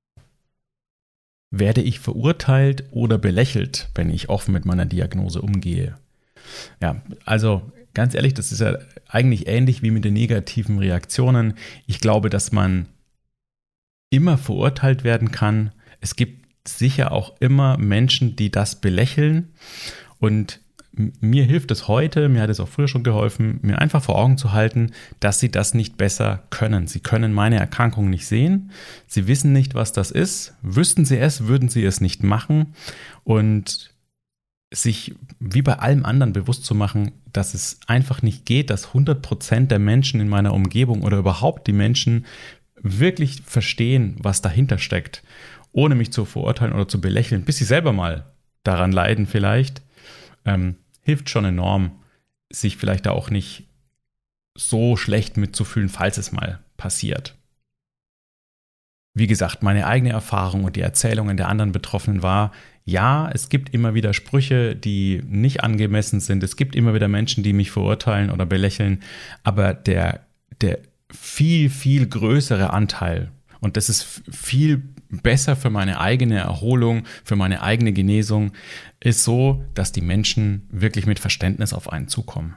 Werde ich verurteilt oder belächelt, wenn ich offen mit meiner Diagnose umgehe? Ja, also ganz ehrlich, das ist ja eigentlich ähnlich wie mit den negativen Reaktionen. Ich glaube, dass man immer verurteilt werden kann. Es gibt sicher auch immer Menschen, die das belächeln. Und mir hilft es heute, mir hat es auch früher schon geholfen, mir einfach vor Augen zu halten, dass sie das nicht besser können. Sie können meine Erkrankung nicht sehen. Sie wissen nicht, was das ist. Wüssten sie es, würden sie es nicht machen. Und sich wie bei allem anderen bewusst zu machen, dass es einfach nicht geht, dass 100% der Menschen in meiner Umgebung oder überhaupt die Menschen wirklich verstehen, was dahinter steckt, ohne mich zu verurteilen oder zu belächeln, bis sie selber mal daran leiden vielleicht, hilft schon enorm, sich vielleicht da auch nicht so schlecht mitzufühlen, falls es mal passiert. Wie gesagt, meine eigene Erfahrung und die Erzählungen der anderen Betroffenen war, ja, es gibt immer wieder Sprüche, die nicht angemessen sind. Es gibt immer wieder Menschen, die mich verurteilen oder belächeln. Aber der viel, viel größere Anteil, und das ist viel besser für meine eigene Erholung, für meine eigene Genesung, ist so, dass die Menschen wirklich mit Verständnis auf einen zukommen.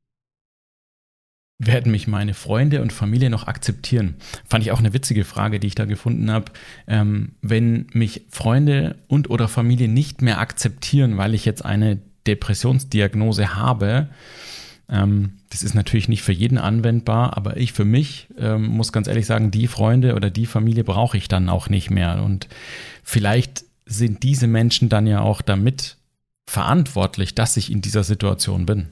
Werden mich meine Freunde und Familie noch akzeptieren? Fand ich auch eine witzige Frage, die ich da gefunden habe. Wenn mich Freunde und oder Familie nicht mehr akzeptieren, weil ich jetzt eine Depressionsdiagnose habe, das ist natürlich nicht für jeden anwendbar, aber ich für mich muss ganz ehrlich sagen, die Freunde oder die Familie brauche ich dann auch nicht mehr. Und vielleicht sind diese Menschen dann ja auch damit verantwortlich, dass ich in dieser Situation bin.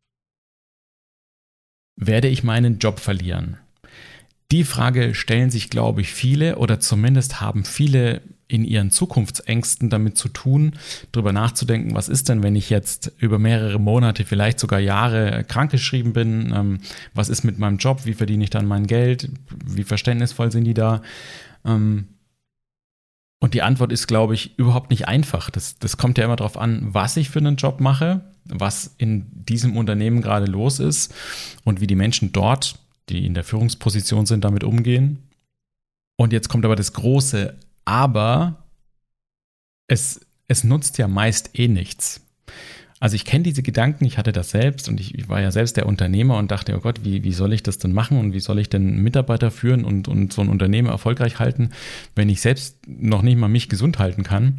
Werde ich meinen Job verlieren? Die Frage stellen sich, glaube ich, viele oder zumindest haben viele in ihren Zukunftsängsten damit zu tun, darüber nachzudenken, was ist denn, wenn ich jetzt über mehrere Monate, vielleicht sogar Jahre krankgeschrieben bin? Was ist mit meinem Job? Wie verdiene ich dann mein Geld? Wie verständnisvoll sind die da? Und die Antwort ist, glaube ich, überhaupt nicht einfach. Das kommt ja immer darauf an, was ich für einen Job mache, was in diesem Unternehmen gerade los ist und wie die Menschen dort, die in der Führungsposition sind, damit umgehen. Und jetzt kommt aber das große Aber, es nutzt ja meist eh nichts. Also ich kenne diese Gedanken, ich hatte das selbst und ich war ja selbst der Unternehmer und dachte, oh Gott, wie soll ich das denn machen und wie soll ich denn Mitarbeiter führen und so ein Unternehmen erfolgreich halten, wenn ich selbst noch nicht mal mich gesund halten kann.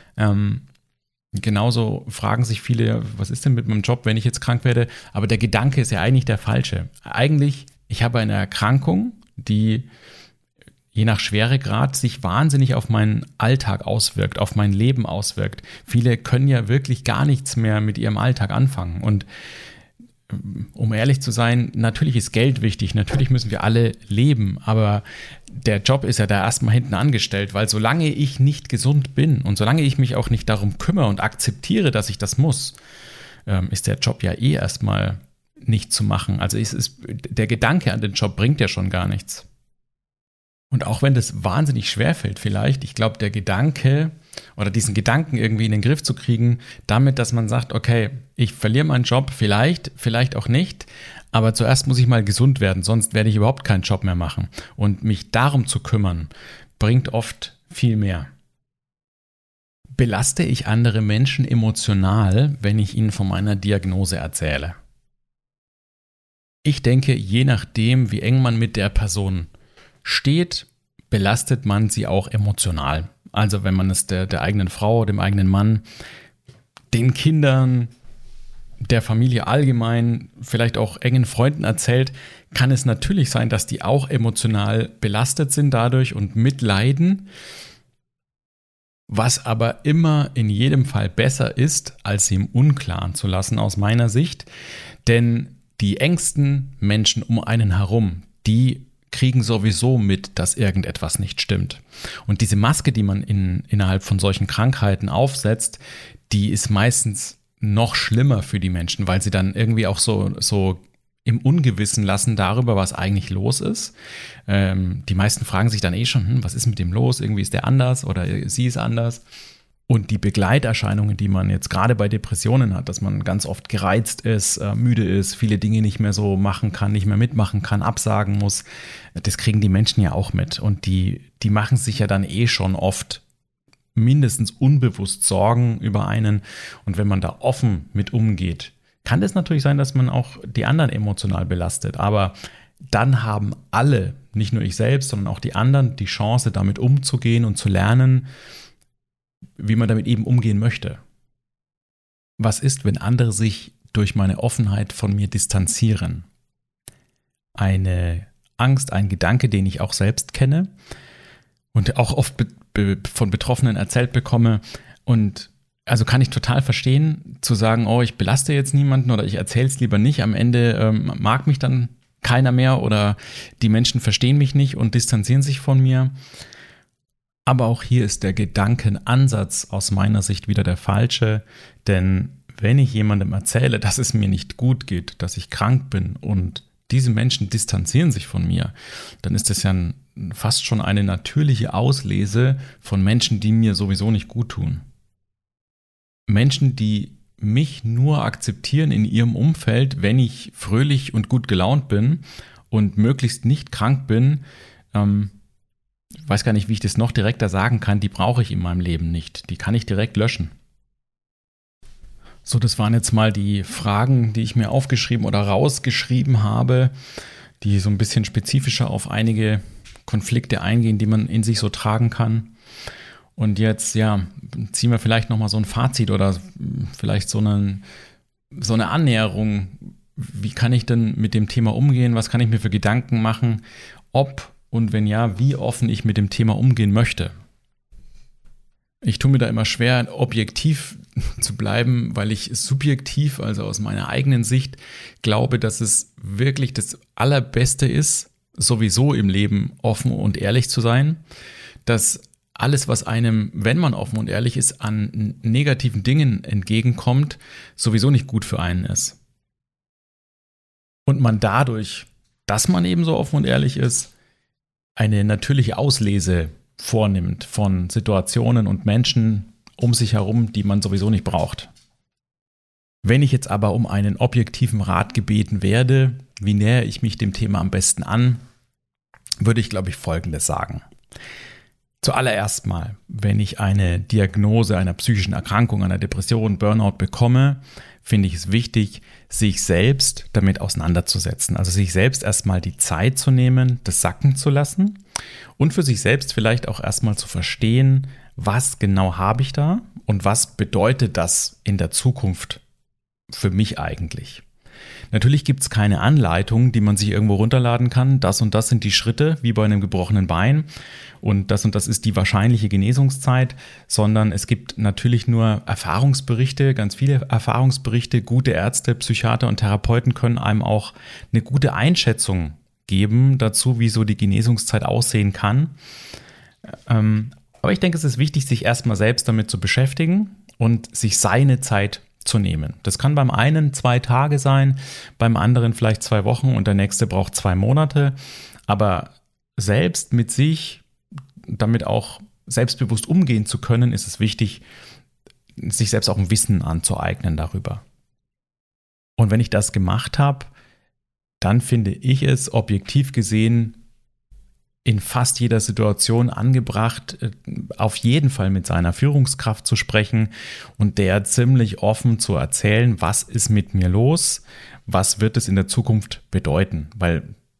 Genauso fragen sich viele, was ist denn mit meinem Job, wenn ich jetzt krank werde? Aber der Gedanke ist ja eigentlich der falsche. Eigentlich, ich habe eine Erkrankung, die je nach Schweregrad sich wahnsinnig auf meinen Alltag auswirkt, auf mein Leben auswirkt. Viele können ja wirklich gar nichts mehr mit ihrem Alltag anfangen. Und um ehrlich zu sein, natürlich ist Geld wichtig, natürlich müssen wir alle leben, aber der Job ist ja da erstmal hinten angestellt, weil solange ich nicht gesund bin und solange ich mich auch nicht darum kümmere und akzeptiere, dass ich das muss, ist der Job ja eh erstmal nicht zu machen. Also der Gedanke an den Job bringt ja schon gar nichts. Und auch wenn das wahnsinnig schwerfällt vielleicht, ich glaube, der Gedanke oder diesen Gedanken irgendwie in den Griff zu kriegen, damit, dass man sagt, okay, ich verliere meinen Job vielleicht auch nicht, aber zuerst muss ich mal gesund werden, sonst werde ich überhaupt keinen Job mehr machen. Und mich darum zu kümmern, bringt oft viel mehr. Belaste ich andere Menschen emotional, wenn ich ihnen von meiner Diagnose erzähle? Ich denke, je nachdem, wie eng man mit der Person steht, belastet man sie auch emotional. Also wenn man es der eigenen Frau, dem eigenen Mann, den Kindern, der Familie allgemein, vielleicht auch engen Freunden erzählt, kann es natürlich sein, dass die auch emotional belastet sind dadurch und mitleiden, was aber immer in jedem Fall besser ist, als sie im Unklaren zu lassen aus meiner Sicht. Denn die engsten Menschen um einen herum, die kriegen sowieso mit, dass irgendetwas nicht stimmt. Und diese Maske, die man innerhalb von solchen Krankheiten aufsetzt, die ist meistens noch schlimmer für die Menschen, weil sie dann irgendwie auch so im Ungewissen lassen darüber, was eigentlich los ist. Die meisten fragen sich dann eh schon, was ist mit dem los? Irgendwie ist der anders oder sie ist anders. Und die Begleiterscheinungen, die man jetzt gerade bei Depressionen hat, dass man ganz oft gereizt ist, müde ist, viele Dinge nicht mehr so machen kann, nicht mehr mitmachen kann, absagen muss, das kriegen die Menschen ja auch mit. Und die machen sich ja dann eh schon oft mindestens unbewusst Sorgen über einen. Und wenn man da offen mit umgeht, kann das natürlich sein, dass man auch die anderen emotional belastet. Aber dann haben alle, nicht nur ich selbst, sondern auch die anderen, die Chance, damit umzugehen und zu lernen, wie man damit eben umgehen möchte. Was ist, wenn andere sich durch meine Offenheit von mir distanzieren? Eine Angst, ein Gedanke, den ich auch selbst kenne und auch oft von Betroffenen erzählt bekomme. Und also kann ich total verstehen, zu sagen, oh, ich belaste jetzt niemanden oder ich erzähle es lieber nicht. Am Ende mag mich dann keiner mehr oder die Menschen verstehen mich nicht und distanzieren sich von mir. Aber auch hier ist der Gedankenansatz aus meiner Sicht wieder der falsche, denn wenn ich jemandem erzähle, dass es mir nicht gut geht, dass ich krank bin und diese Menschen distanzieren sich von mir, dann ist das ja fast schon eine natürliche Auslese von Menschen, die mir sowieso nicht gut tun. Menschen, die mich nur akzeptieren in ihrem Umfeld, wenn ich fröhlich und gut gelaunt bin und möglichst nicht krank bin, weiß gar nicht, wie ich das noch direkter sagen kann, die brauche ich in meinem Leben nicht. Die kann ich direkt löschen. So, das waren jetzt mal die Fragen, die ich mir aufgeschrieben oder rausgeschrieben habe, die so ein bisschen spezifischer auf einige Konflikte eingehen, die man in sich so tragen kann. Und jetzt, ziehen wir vielleicht nochmal so ein Fazit oder vielleicht so eine Annäherung. Wie kann ich denn mit dem Thema umgehen? Was kann ich mir für Gedanken machen? Ob und wenn ja, wie offen ich mit dem Thema umgehen möchte. Ich tue mir da immer schwer, objektiv zu bleiben, weil ich subjektiv, also aus meiner eigenen Sicht, glaube, dass es wirklich das Allerbeste ist, sowieso im Leben offen und ehrlich zu sein, dass alles, was einem, wenn man offen und ehrlich ist, an negativen Dingen entgegenkommt, sowieso nicht gut für einen ist. Und man dadurch, dass man eben so offen und ehrlich ist, eine natürliche Auslese vornimmt von Situationen und Menschen um sich herum, die man sowieso nicht braucht. Wenn ich jetzt aber um einen objektiven Rat gebeten werde, wie nähere ich mich dem Thema am besten an, würde ich, glaube ich, Folgendes sagen. Zuallererst mal, wenn ich eine Diagnose einer psychischen Erkrankung, einer Depression, Burnout bekomme, finde ich es wichtig, sich selbst damit auseinanderzusetzen. Also sich selbst erstmal die Zeit zu nehmen, das sacken zu lassen und für sich selbst vielleicht auch erstmal zu verstehen, was genau habe ich da und was bedeutet das in der Zukunft für mich eigentlich. Natürlich gibt es keine Anleitung, die man sich irgendwo runterladen kann. Das und das sind die Schritte, wie bei einem gebrochenen Bein. Und das ist die wahrscheinliche Genesungszeit, sondern es gibt natürlich nur Erfahrungsberichte, ganz viele Erfahrungsberichte. Gute Ärzte, Psychiater und Therapeuten können einem auch eine gute Einschätzung geben dazu, wie so die Genesungszeit aussehen kann. Aber ich denke, es ist wichtig, sich erstmal selbst damit zu beschäftigen und sich seine Zeit zu nehmen. Das kann beim einen 2 Tage sein, beim anderen vielleicht 2 Wochen und der nächste braucht 2 Monate. Aber selbst mit sich, damit auch selbstbewusst umgehen zu können, ist es wichtig, sich selbst auch ein Wissen anzueignen darüber. Und wenn ich das gemacht habe, dann finde ich es objektiv gesehen in fast jeder Situation angebracht, auf jeden Fall mit seiner Führungskraft zu sprechen und der ziemlich offen zu erzählen, was ist mit mir los, was wird es in der Zukunft bedeuten, weil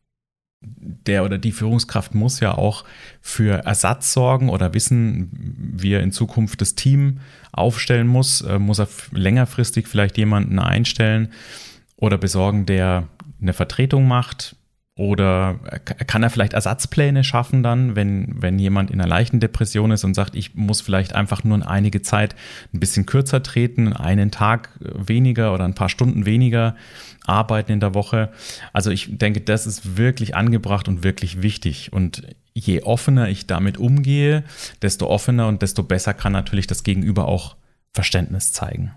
der oder die Führungskraft muss ja auch für Ersatz sorgen oder wissen, wie er in Zukunft das Team aufstellen muss er längerfristig vielleicht jemanden einstellen oder besorgen, der eine Vertretung macht. Oder kann er vielleicht Ersatzpläne schaffen dann, wenn jemand in einer leichten Depression ist und sagt, ich muss vielleicht einfach nur in einige Zeit ein bisschen kürzer treten, einen Tag weniger oder ein paar Stunden weniger arbeiten in der Woche. Also ich denke, das ist wirklich angebracht und wirklich wichtig. Und je offener ich damit umgehe, desto offener und desto besser kann natürlich das Gegenüber auch Verständnis zeigen.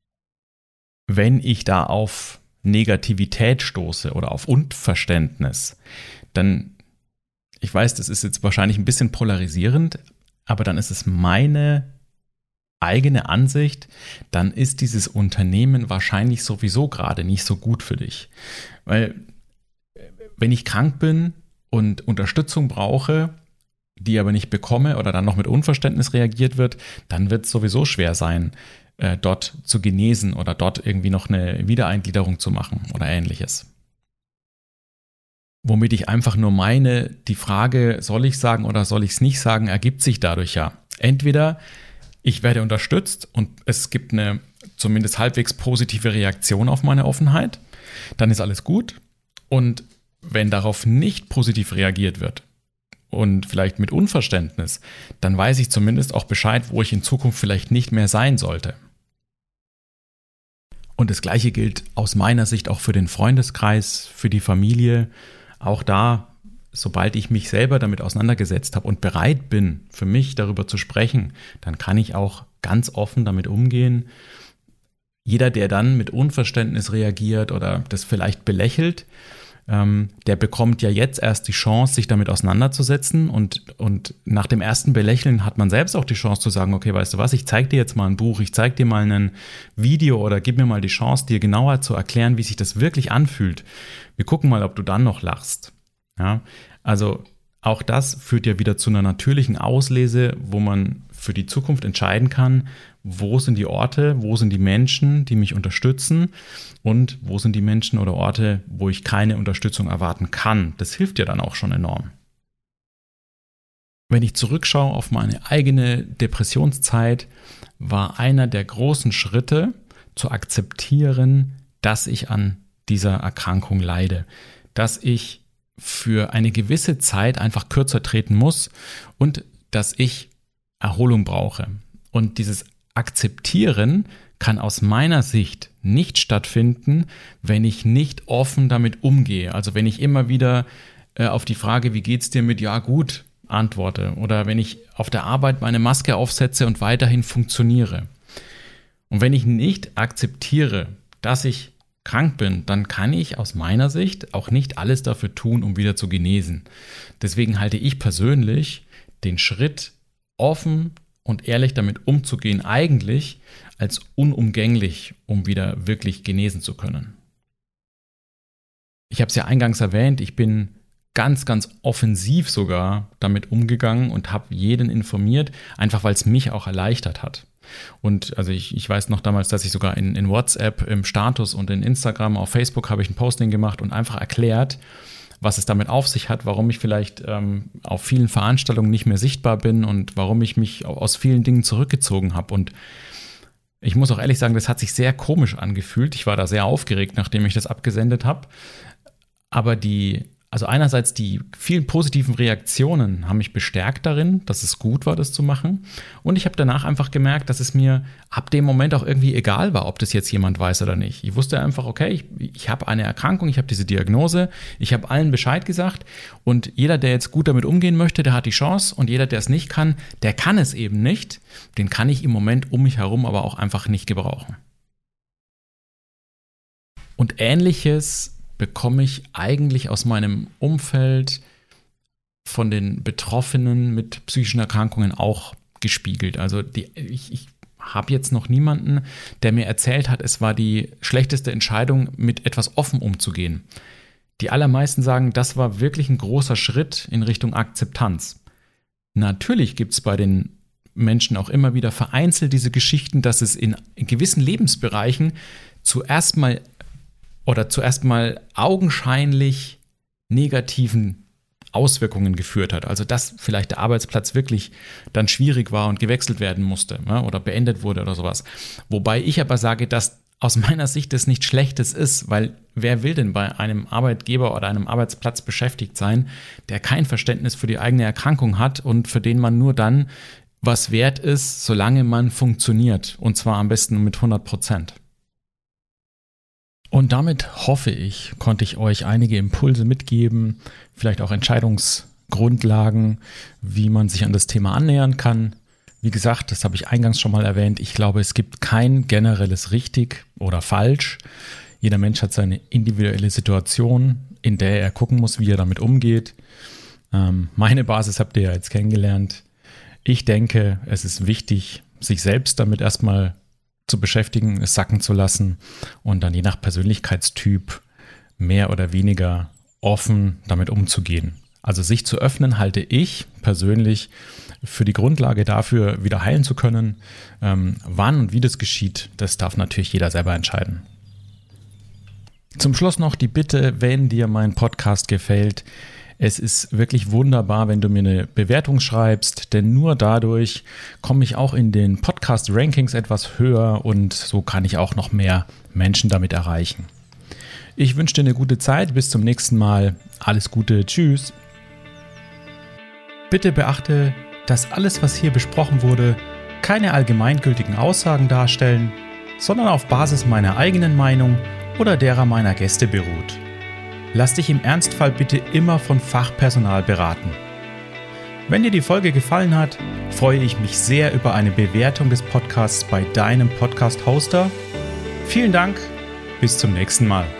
Wenn ich da auf Negativität stoße oder auf Unverständnis, dann, ich weiß, das ist jetzt wahrscheinlich ein bisschen polarisierend, aber dann ist es meine eigene Ansicht, dann ist dieses Unternehmen wahrscheinlich sowieso gerade nicht so gut für dich. Weil wenn ich krank bin und Unterstützung brauche, die aber nicht bekomme oder dann noch mit Unverständnis reagiert wird, dann wird es sowieso schwer sein, dort zu genesen oder dort irgendwie noch eine Wiedereingliederung zu machen oder ähnliches. Womit ich einfach nur meine, die Frage, soll ich sagen oder soll ich es nicht sagen, ergibt sich dadurch ja. Entweder ich werde unterstützt und es gibt eine zumindest halbwegs positive Reaktion auf meine Offenheit, dann ist alles gut. Und wenn darauf nicht positiv reagiert wird und vielleicht mit Unverständnis, dann weiß ich zumindest auch Bescheid, wo ich in Zukunft vielleicht nicht mehr sein sollte. Und das Gleiche gilt aus meiner Sicht auch für den Freundeskreis, für die Familie. Auch da, sobald ich mich selber damit auseinandergesetzt habe und bereit bin, für mich darüber zu sprechen, dann kann ich auch ganz offen damit umgehen. Jeder, der dann mit Unverständnis reagiert oder das vielleicht belächelt, der bekommt ja jetzt erst die Chance, sich damit auseinanderzusetzen und nach dem ersten Belächeln hat man selbst auch die Chance zu sagen, okay, weißt du was, ich zeige dir jetzt mal ein Buch, ich zeige dir mal ein Video oder gib mir mal die Chance, dir genauer zu erklären, wie sich das wirklich anfühlt. Wir gucken mal, ob du dann noch lachst. Ja, also Auch das führt ja wieder zu einer natürlichen Auslese, wo man für die Zukunft entscheiden kann, wo sind die Orte, wo sind die Menschen, die mich unterstützen und wo sind die Menschen oder Orte, wo ich keine Unterstützung erwarten kann. Das hilft ja dann auch schon enorm. Wenn ich zurückschaue auf meine eigene Depressionszeit, war einer der großen Schritte zu akzeptieren, dass ich an dieser Erkrankung leide, dass ich für eine gewisse Zeit einfach kürzer treten muss und dass ich Erholung brauche. Und dieses Akzeptieren kann aus meiner Sicht nicht stattfinden, wenn ich nicht offen damit umgehe. Also wenn ich immer wieder auf die Frage, wie geht's dir mit ja gut, antworte. Oder wenn ich auf der Arbeit meine Maske aufsetze und weiterhin funktioniere. Und wenn ich nicht akzeptiere, dass ich krank bin, dann kann ich aus meiner Sicht auch nicht alles dafür tun, um wieder zu genesen. Deswegen halte ich persönlich den Schritt, offen und ehrlich damit umzugehen, eigentlich als unumgänglich, um wieder wirklich genesen zu können. Ich habe es ja eingangs erwähnt, ich bin ganz, ganz offensiv sogar damit umgegangen und habe jeden informiert, einfach weil es mich auch erleichtert hat. Und also ich weiß noch damals, dass ich sogar in WhatsApp im Status und in Instagram, auf Facebook habe ich ein Posting gemacht und einfach erklärt, was es damit auf sich hat, warum ich vielleicht auf vielen Veranstaltungen nicht mehr sichtbar bin und warum ich mich aus vielen Dingen zurückgezogen habe. Und ich muss auch ehrlich sagen, das hat sich sehr komisch angefühlt. Ich war da sehr aufgeregt, nachdem ich das abgesendet habe. Aber also einerseits die vielen positiven Reaktionen haben mich bestärkt darin, dass es gut war, das zu machen. Und ich habe danach einfach gemerkt, dass es mir ab dem Moment auch irgendwie egal war, ob das jetzt jemand weiß oder nicht. Ich wusste einfach, okay, ich habe eine Erkrankung, ich habe diese Diagnose, ich habe allen Bescheid gesagt und jeder, der jetzt gut damit umgehen möchte, der hat die Chance und jeder, der es nicht kann, der kann es eben nicht. Den kann ich im Moment um mich herum aber auch einfach nicht gebrauchen. Und Ähnliches bekomme ich eigentlich aus meinem Umfeld von den Betroffenen mit psychischen Erkrankungen auch gespiegelt. Also ich habe jetzt noch niemanden, der mir erzählt hat, es war die schlechteste Entscheidung, mit etwas offen umzugehen. Die allermeisten sagen, das war wirklich ein großer Schritt in Richtung Akzeptanz. Natürlich gibt es bei den Menschen auch immer wieder vereinzelt diese Geschichten, dass es in gewissen Lebensbereichen zuerst mal augenscheinlich negativen Auswirkungen geführt hat. Also dass vielleicht der Arbeitsplatz wirklich dann schwierig war und gewechselt werden musste, ja, oder beendet wurde oder sowas. Wobei ich aber sage, dass aus meiner Sicht das nichts Schlechtes ist, weil wer will denn bei einem Arbeitgeber oder einem Arbeitsplatz beschäftigt sein, der kein Verständnis für die eigene Erkrankung hat und für den man nur dann was wert ist, solange man funktioniert. Und zwar am besten mit 100%. Und damit hoffe ich, konnte ich euch einige Impulse mitgeben, vielleicht auch Entscheidungsgrundlagen, wie man sich an das Thema annähern kann. Wie gesagt, das habe ich eingangs schon mal erwähnt, ich glaube, es gibt kein generelles richtig oder falsch. Jeder Mensch hat seine individuelle Situation, in der er gucken muss, wie er damit umgeht. Meine Basis habt ihr ja jetzt kennengelernt. Ich denke, es ist wichtig, sich selbst damit erstmal zu beschäftigen, es sacken zu lassen und dann je nach Persönlichkeitstyp mehr oder weniger offen damit umzugehen. Also sich zu öffnen, halte ich persönlich für die Grundlage dafür, wieder heilen zu können. Wann und wie das geschieht, das darf natürlich jeder selber entscheiden. Zum Schluss noch die Bitte, wenn dir mein Podcast gefällt, es ist wirklich wunderbar, wenn du mir eine Bewertung schreibst, denn nur dadurch komme ich auch in den Podcast-Rankings etwas höher und so kann ich auch noch mehr Menschen damit erreichen. Ich wünsche dir eine gute Zeit, bis zum nächsten Mal. Alles Gute, tschüss. Bitte beachte, dass alles, was hier besprochen wurde, keine allgemeingültigen Aussagen darstellen, sondern auf Basis meiner eigenen Meinung oder derer meiner Gäste beruht. Lass dich im Ernstfall bitte immer von Fachpersonal beraten. Wenn dir die Folge gefallen hat, freue ich mich sehr über eine Bewertung des Podcasts bei deinem Podcast-Hoster. Vielen Dank, bis zum nächsten Mal.